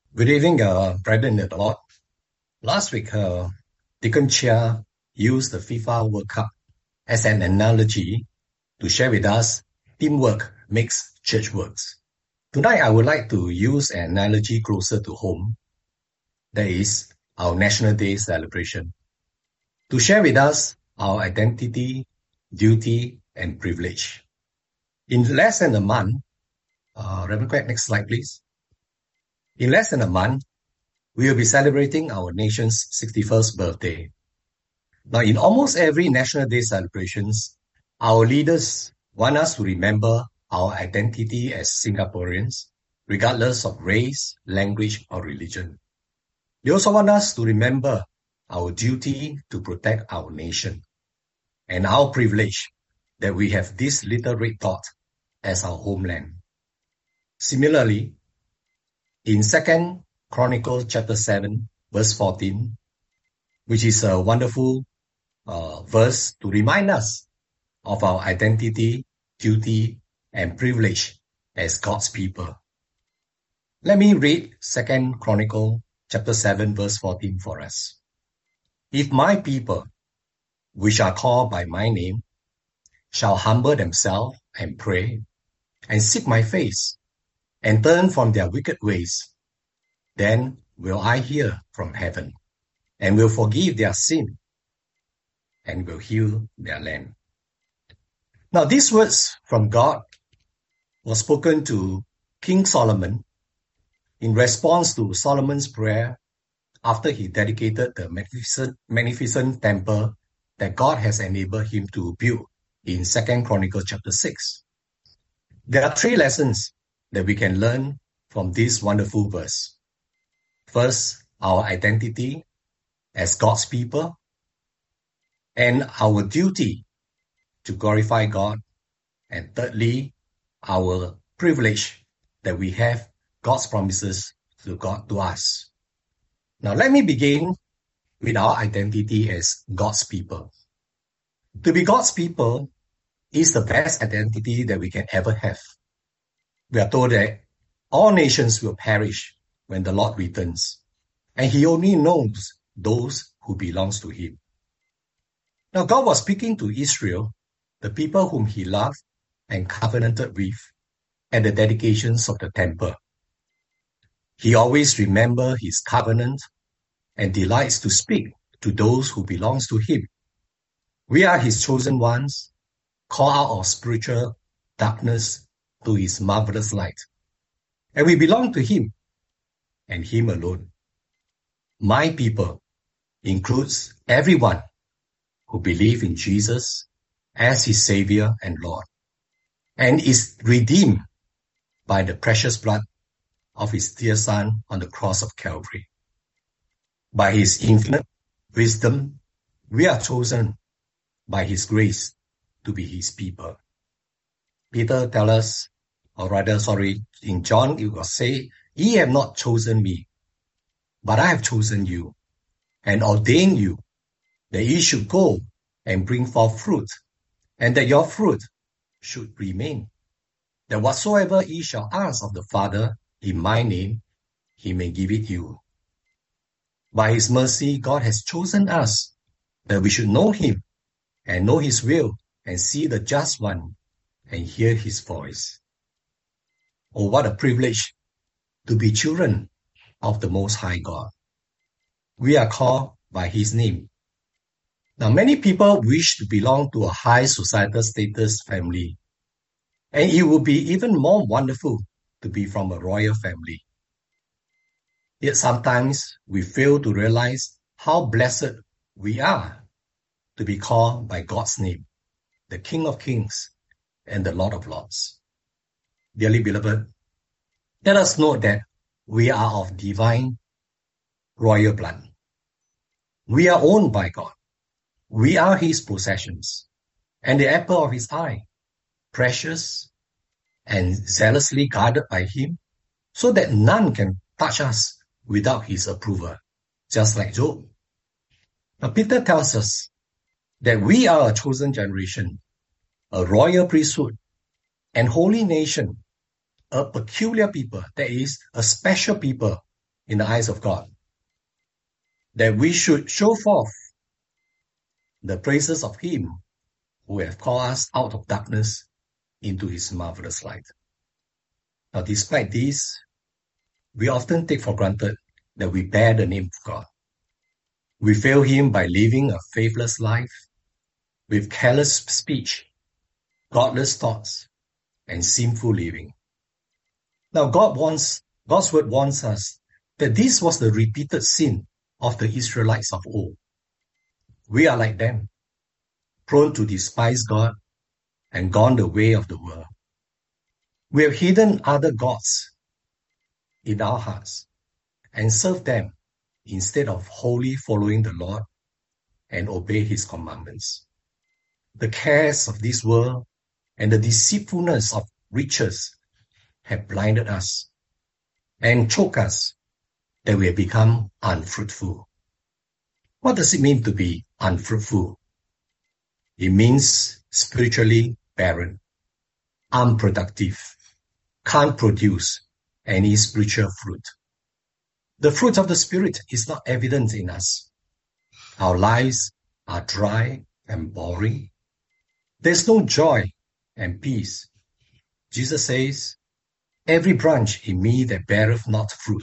Good evening, brethren in the Lord. Last week, Deacon Chia used the FIFA World Cup as an analogy to share with us teamwork makes church works. Tonight, I would like to use an analogy closer to home, that is our National Day celebration, to share with us our identity, duty, and privilege. In less than a month, Reverend Quack, next slide, please. In less than a month, we will be celebrating our nation's 61st birthday. Now, in almost every National Day celebrations, our leaders want us to remember our identity as Singaporeans, regardless of race, language, or religion. They also want us to remember our duty to protect our nation and our privilege that we have this little red dot as our homeland. Similarly, in 2 Chronicles chapter 7, verse 14, which is a wonderful verse to remind us of our identity, duty, and privilege as God's people. Let me read 2 Chronicles chapter 7, verse 14 for us. If my people, which are called by my name, shall humble themselves and pray, and seek my face, and turn from their wicked ways, then will I hear from heaven, and will forgive their sin, and will heal their land. Now, these words from God were spoken to King Solomon in response to Solomon's prayer after he dedicated the magnificent temple that God has enabled him to build in 2 Chronicles chapter 6. There are 3 lessons that we can learn from this wonderful verse. First, our identity as God's people, and our duty to glorify God, and thirdly, our privilege that we have God's promises to us. Now, let me begin with our identity as God's people. To be God's people is the best identity that we can ever have. We are told that all nations will perish when the Lord returns, and He only knows those who belongs to Him. Now, God was speaking to Israel, the people whom He loved and covenanted with, at the dedications of the temple. He always remembers His covenant and delights to speak to those who belongs to Him. We are His chosen ones, called out of spiritual darkness to His marvelous light. And we belong to Him and Him alone. My people includes everyone who believes in Jesus as His Savior and Lord, and is redeemed by the precious blood of His dear Son on the cross of Calvary. By His infinite wisdom, we are chosen by His grace to be His people. Peter tells us, in John it will say, "Ye have not chosen me, but I have chosen you, and ordained you, that ye should go and bring forth fruit, and that your fruit should remain, that whatsoever ye shall ask of the Father in my name, He may give it you." By His mercy, God has chosen us, that we should know Him, and know His will, and see the just one, and hear His voice. Oh, what a privilege to be children of the Most High God. We are called by His name. Now, many people wish to belong to a high societal status family, and it would be even more wonderful to be from a royal family. Yet sometimes we fail to realize how blessed we are to be called by God's name, the King of Kings and the Lord of Lords. Dearly beloved, let us note that we are of divine royal blood. We are owned by God. We are His possessions, and the apple of His eye, precious and zealously guarded by Him, so that none can touch us without His approval, just like Job. Now, Peter tells us that we are a chosen generation, a royal priesthood, and holy nation, a peculiar people, that is, a special people in the eyes of God, that we should show forth the praises of Him who have called us out of darkness into His marvelous light. Now, despite this, we often take for granted that we bear the name of God. We fail Him by living a faithless life with careless speech, godless thoughts, and sinful living. Now, God's word warns us that this was the repeated sin of the Israelites of old. We are like them, prone to despise God and gone the way of the world. We have hidden other gods in our hearts and served them instead of wholly following the Lord and obey His commandments. The cares of this world and the deceitfulness of riches have blinded us and choked us that we have become unfruitful. What does it mean to be unfruitful? It means spiritually barren, unproductive, can't produce any spiritual fruit. The fruit of the Spirit is not evident in us. Our lives are dry and boring. There's no joy and peace. Jesus says, "Every branch in me that beareth not fruit,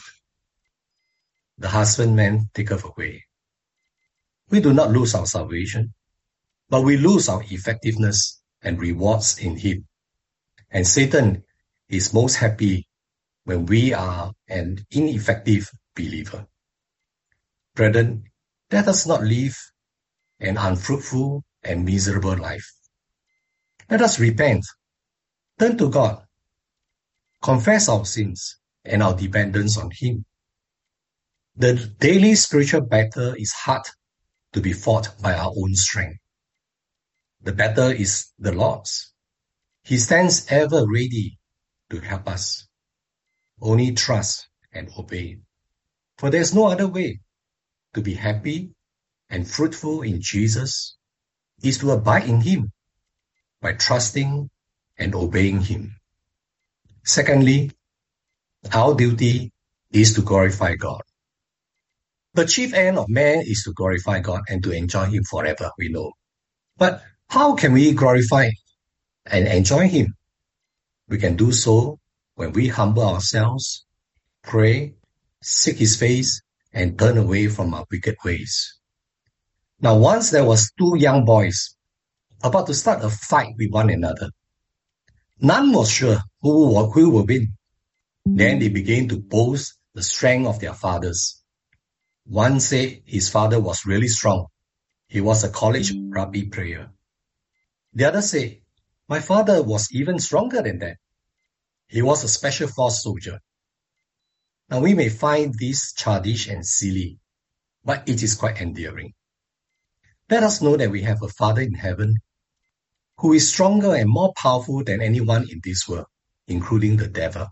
the husbandman taketh away." We do not lose our salvation, but we lose our effectiveness and rewards in Him. And Satan is most happy when we are an ineffective believer. Brethren, let us not live an unfruitful and miserable life. Let us repent, turn to God, confess our sins and our dependence on Him. The daily spiritual battle is hard to be fought by our own strength. The battle is the Lord's. He stands ever ready to help us. Only trust and obey. For there is no other way to be happy and fruitful in Jesus is to abide in Him by trusting and obeying Him. Secondly, our duty is to glorify God. The chief end of man is to glorify God and to enjoy Him forever, we know. But how can we glorify and enjoy Him? We can do so when we humble ourselves, pray, seek His face, and turn away from our wicked ways. Now, once there was two young boys about to start a fight with one another. None was sure who will win. Then they began to boast the strength of their fathers. One said his father was really strong. He was a college rugby player. The other said, "My father was even stronger than that. He was a special force soldier." Now we may find this childish and silly, but it is quite endearing. Let us know that we have a Father in heaven who is stronger and more powerful than anyone in this world, including the devil.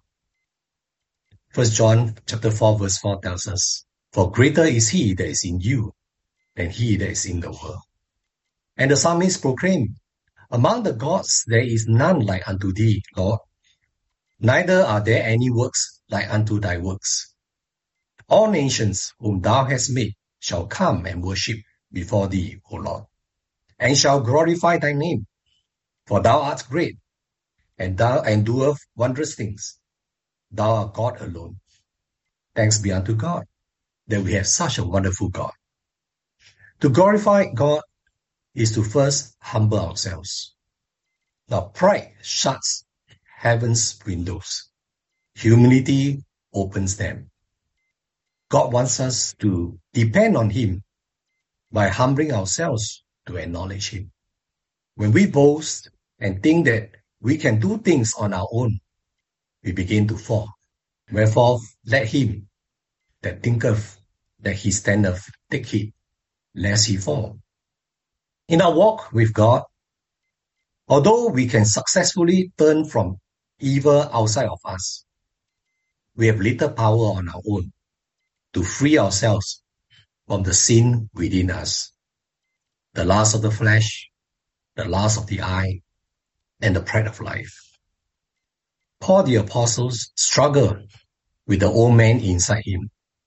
1 John chapter 4 verse 4 tells us, "For greater is He that is in you than he that is in the world." And the psalmist proclaimed, "Among the gods there is none like unto thee, Lord. Neither are there any works like unto thy works. All nations whom thou hast made shall come and worship before thee, O Lord, and shall glorify thy name. For thou art great, and thou doest wondrous things. Thou art God alone." Thanks be unto God that we have such a wonderful God. To glorify God is to first humble ourselves. Now, pride shuts heaven's windows. Humility opens them. God wants us to depend on Him by humbling ourselves to acknowledge Him. When we boast and think that we can do things on our own, we begin to fall. Wherefore, let him that thinketh that he standeth take heed, lest he fall. In our walk with God, although we can successfully turn from evil outside of us, we have little power on our own to free ourselves from the sin within us, the lust of the flesh, the lust of the eye, and the pride of life. Paul the Apostle struggled with the old man inside him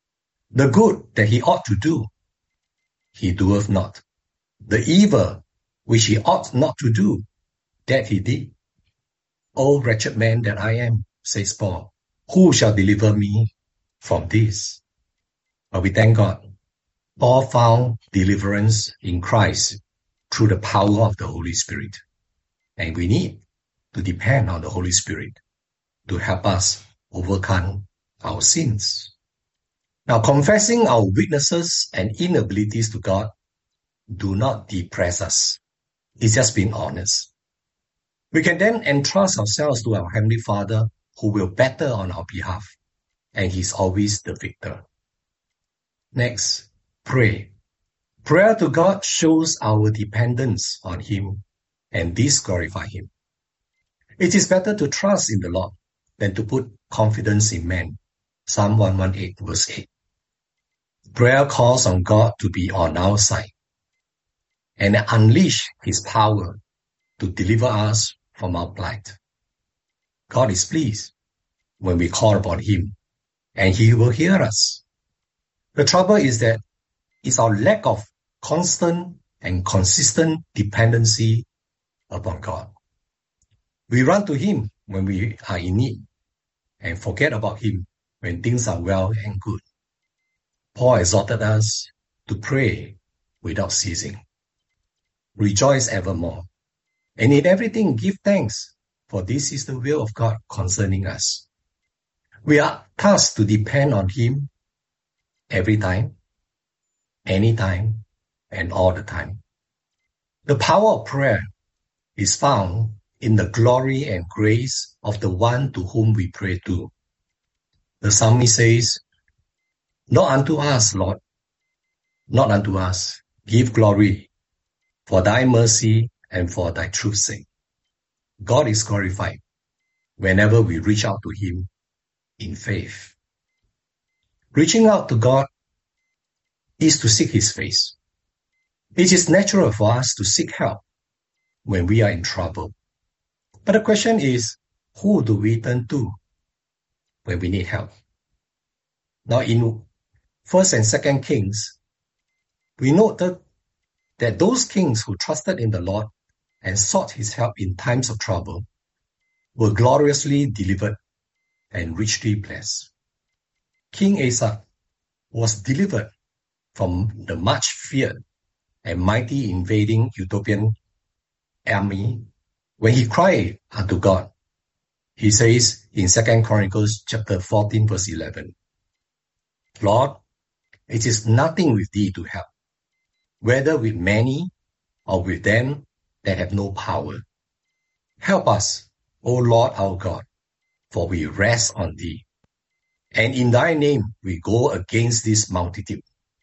The good that he ought to do, he doeth not. The evil which he ought not to do, that he did. O wretched man that I am, says Paul, who shall deliver me from this? But we thank God. Paul found deliverance in Christ through the power of the Holy Spirit. And we need to depend on the Holy Spirit to help us overcome our sins. Now, confessing our weaknesses and inabilities to God do not depress us. It's just being honest. We can then entrust ourselves to our Heavenly Father who will battle on our behalf, and He's always the victor. Next, pray. Prayer to God shows our dependence on Him, and this glorifies Him. It is better to trust in the Lord than to put confidence in man. Psalm 118 verse 8. Prayer calls on God to be on our side and unleash His power to deliver us from our plight. God is pleased when we call upon Him, and He will hear us. The trouble is that it's our lack of constant and consistent dependency upon God. We run to Him when we are in need and forget about Him when things are well and good. Paul exhorted us to pray without ceasing. Rejoice evermore. And in everything give thanks, for this is the will of God concerning us. We are tasked to depend on Him every time, anytime, and all the time. The power of prayer is found in the glory and grace of the one to whom we pray to. The psalmist says, not unto us, Lord, not unto us, give glory for thy mercy and for thy truth's sake. God is glorified whenever we reach out to Him in faith. Reaching out to God is to seek His face. It is natural for us to seek help when we are in trouble. But the question is, who do we turn to when we need help? Now in 1st and 2nd Kings, we note that those kings who trusted in the Lord and sought His help in times of trouble were gloriously delivered and richly blessed. King Asa was delivered from the much feared and mighty invading Ethiopian army when he cried unto God. He says in 2 Chronicles chapter 14 verse 11, Lord, it is nothing with thee to help, whether with many or with them that have no power. Help us, O Lord our God, for we rest on thee. And in thy name we go against this multitude.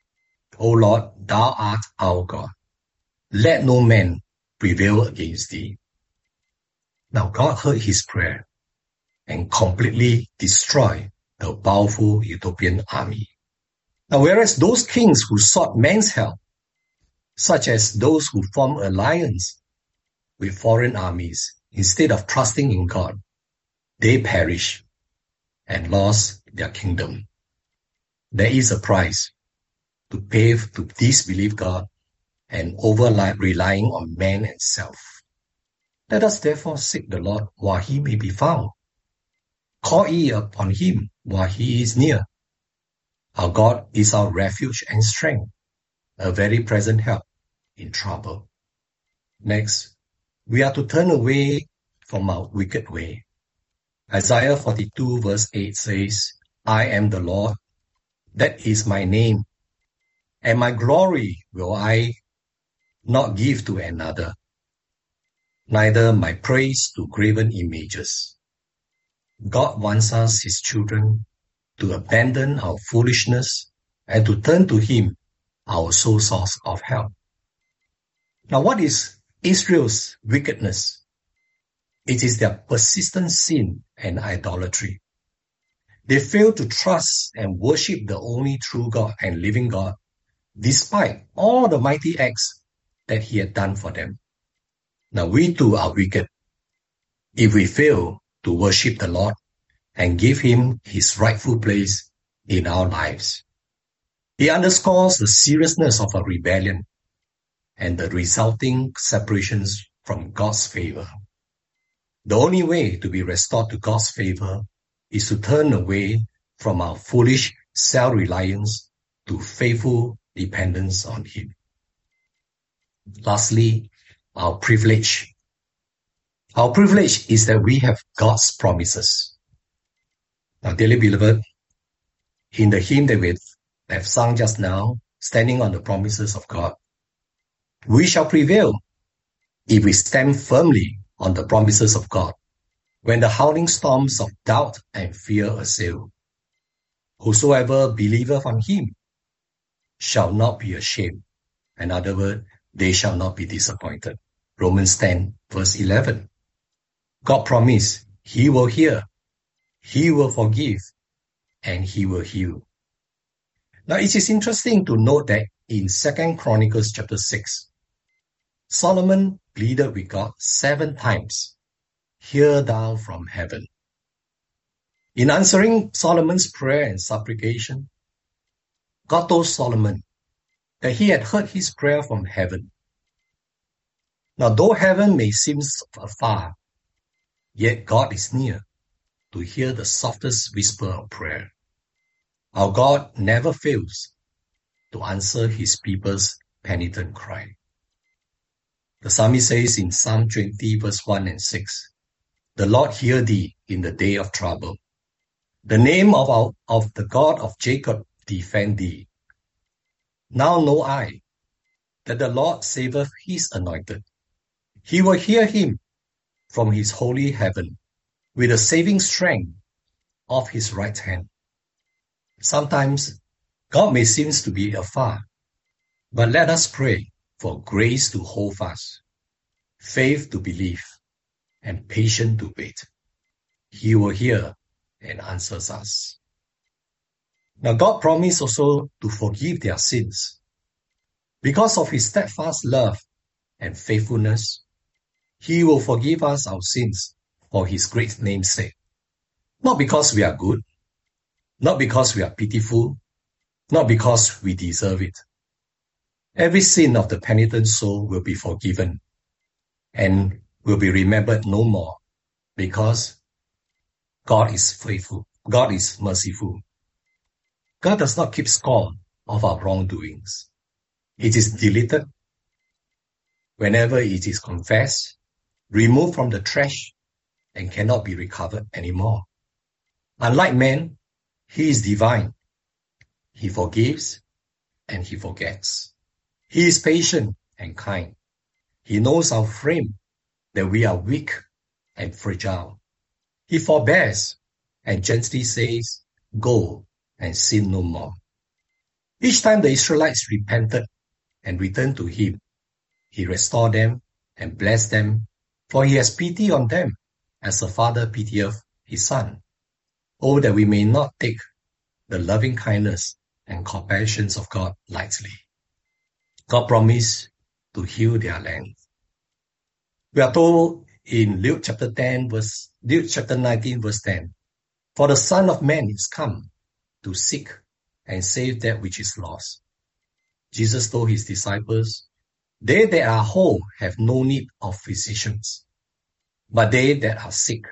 O Lord, thou art our God. Let no man prevail against thee. Now God heard his prayer and completely destroyed the powerful Ethiopian army. Now whereas those kings who sought man's help, such as those who formed alliance with foreign armies instead of trusting in God, they perished and lost their kingdom. There is a price to pay to disbelieve God and relying on man and self. Let us therefore seek the Lord while He may be found. Call ye upon Him while He is near. Our God is our refuge and strength, a very present help in trouble. Next, we are to turn away from our wicked way. Isaiah 42 verse 8 says, I am the Lord, that is my name, and my glory will I not give to another, neither my praise to graven images. God wants us, His children, to abandon our foolishness and to turn to Him, our sole source of help. Now, what is Israel's wickedness? It is their persistent sin and idolatry. They fail to trust and worship the only true God and living God, despite all the mighty acts that He had done for them. Now, we too are wicked if we fail to worship the Lord and give Him His rightful place in our lives. He underscores the seriousness of a rebellion and the resulting separations from God's favor. The only way to be restored to God's favor is to turn away from our foolish self-reliance to faithful dependence on Him. Lastly, our privilege. Our privilege is that we have God's promises. Now, dearly beloved, in the hymn that we have sung just now, standing on the promises of God, we shall prevail if we stand firmly on the promises of God when the howling storms of doubt and fear assail. Whosoever believeth on Him shall not be ashamed. In other words, they shall not be disappointed. Romans 10, verse 11. God promised He will hear, He will forgive, and He will heal. Now, it is interesting to note that in 2 Chronicles chapter 6, Solomon pleaded with God 7 times, "Hear thou from heaven." In answering Solomon's prayer and supplication, God told Solomon that He had heard his prayer from heaven. Now, though heaven may seem afar, yet God is near to hear the softest whisper of prayer. Our God never fails to answer His people's penitent cry. The psalmist says in Psalm 20, verse 1 and 6, "The Lord hear thee in the day of trouble. The name of the God of Jacob defend thee. Now know I that the Lord saveth His anointed. He will hear him from His holy heaven with the saving strength of His right hand." Sometimes God may seem to be afar, but let us pray for grace to hold fast, faith to believe, and patience to wait. He will hear and answers us. Now, God promised also to forgive their sins. Because of His steadfast love and faithfulness, He will forgive us our sins for His great name's sake. Not because we are good, not because we are pitiful, not because we deserve it. Every sin of the penitent soul will be forgiven and will be remembered no more, because God is faithful. God is merciful. God does not keep score of our wrongdoings. It is deleted whenever it is confessed, removed from the trash, and cannot be recovered anymore. Unlike man, He is divine. He forgives and He forgets. He is patient and kind. He knows our frame, that we are weak and fragile. He forbears and gently says, "Go and sin no more." Each time the Israelites repented and returned to Him, He restored them and blessed them, for He has pity on them as a father pitieth his son. Oh, that we may not take the loving kindness and compassion of God lightly. God promised to heal their land. We are told in Luke chapter 19, verse 10, "For the Son of Man is come to seek and save that which is lost." Jesus told His disciples, "They that are whole have no need of physicians, but they that are sick.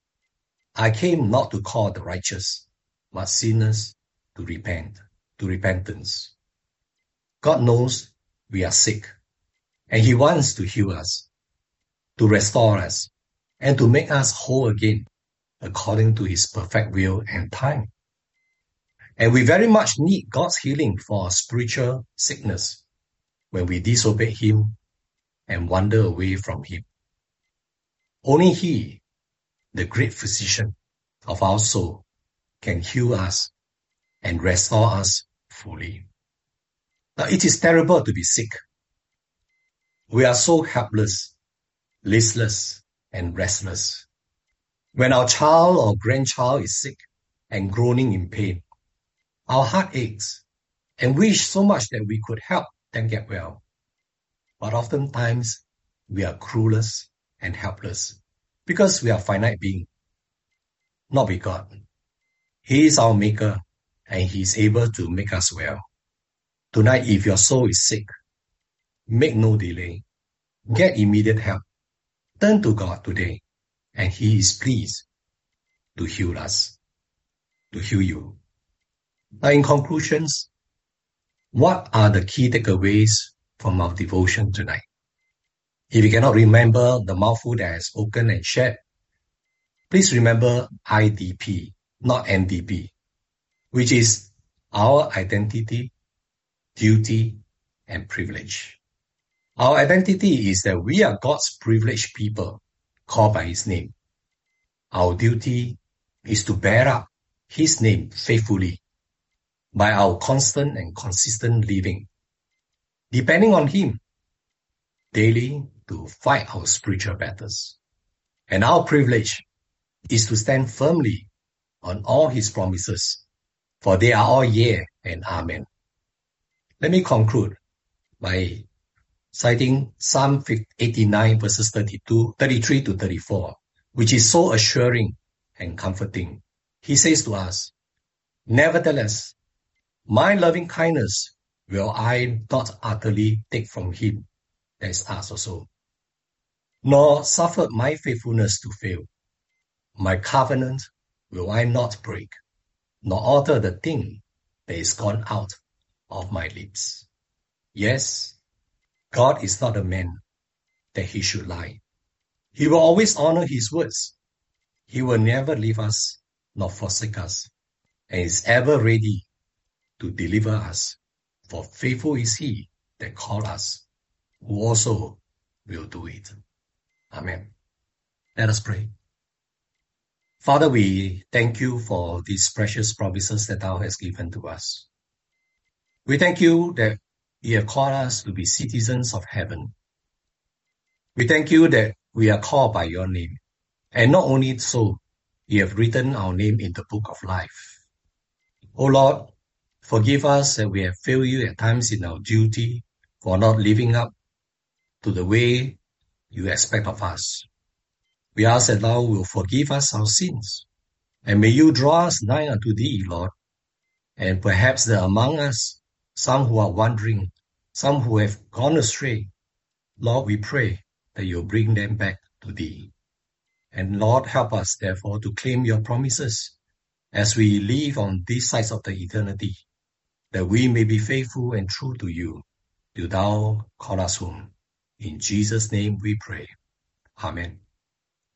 I came not to call the righteous, but sinners to repentance." God knows we are sick, and He wants to heal us, to restore us, and to make us whole again, according to His perfect will and time. And we very much need God's healing for our spiritual sickness when we disobey Him and wander away from Him. Only He, the great physician of our soul, can heal us and restore us fully. Now, it is terrible to be sick. We are so helpless, listless, and restless. When our child or grandchild is sick and groaning in pain, our heart aches and wish so much that we could help them get well. But oftentimes, we are clueless and helpless because we are finite beings, not with God. He is our maker and He is able to make us well. Tonight, if your soul is sick, make no delay. Get immediate help. Turn to God today, and He is pleased to heal us, to heal you. Now, in conclusions, what are the key takeaways from our devotion tonight? If you cannot remember the mouthful that I have spoken and shared, please remember IDP, not NDP, which is our identity, duty, and privilege. Our identity is that we are God's privileged people called by His name. Our duty is to bear up His name faithfully by our constant and consistent living, depending on Him daily to fight our spiritual battles. And our privilege is to stand firmly on all His promises, for they are all yea and amen. Let me conclude by citing Psalm 89 verses 33 to 34, which is so assuring and comforting. He says to us, "Nevertheless, my loving kindness will I not utterly take from him," that is us also, "nor suffer my faithfulness to fail. My covenant will I not break, nor alter the thing that is gone out of my lips." Yes, God is not a man that He should lie. He will always honor His words. He will never leave us nor forsake us, and is ever ready to deliver us. For faithful is He that called us, who also will do it. Amen. Let us pray. Father, we thank You for these precious promises that Thou hast given to us. We thank You that You have called us to be citizens of heaven. We thank You that we are called by Your name. And not only so, You have written our name in the book of life. O Lord, forgive us that we have failed You at times in our duty for not living up to the way You expect of us. We ask that Thou will forgive us our sins, and may You draw us nigh unto Thee, Lord. And perhaps there are among us some who are wandering, some who have gone astray. Lord, we pray that You bring them back to Thee. And Lord, help us, therefore, to claim Your promises as we live on these sides of the eternity, that we may be faithful and true to You, till Thou call us home. In Jesus' name we pray. Amen.